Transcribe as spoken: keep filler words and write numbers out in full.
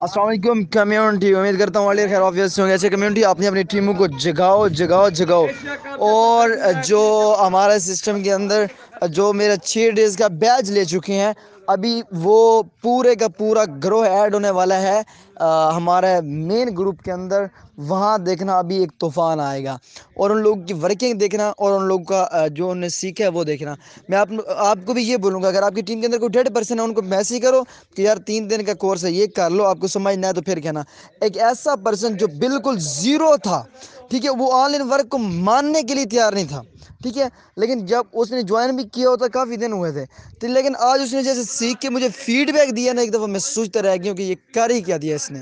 अस्सलाम वालेकुम कम्युनिटी। उम्मीद करता हूँ वाले खैर ऑफिस होंगे। अच्छे कम्युनिटी, अपनी अपनी टीमों को जगाओ जगाओ जगाओ। और जो हमारे सिस्टम के अंदर जो मेरा छः डेज़ का बैच ले चुके हैं, अभी वो पूरे का पूरा ग्रोह ऐड होने वाला है आ, हमारे मेन ग्रुप के अंदर। वहाँ देखना अभी एक तूफ़ान आएगा, और उन लोगों की वर्किंग देखना, और उन लोगों का आ, जो उन्होंने सीखा है वो देखना। मैं आप आपको भी ये बोलूँगा, अगर आपकी टीम के अंदर कोई डेढ़ परसेंट है, उनको मैसेज करो कि यार तीन दिन का कोर्स है, ये कर लो, आपको समझ ना है तो फिर कहना। एक ऐसा पर्सन जो बिल्कुल ज़ीरो था, ठीक है, वो ऑनलाइन वर्क को मानने के लिए तैयार नहीं था, ठीक है, लेकिन जब उसने ज्वाइन भी किया होता, काफ़ी दिन हुए थे, तो लेकिन आज उसने जैसे सीख के मुझे फीडबैक दिया ना, एक दफ़ा मैं सोचता रह गया हूँ कि ये कर ही क्या दिया इसने।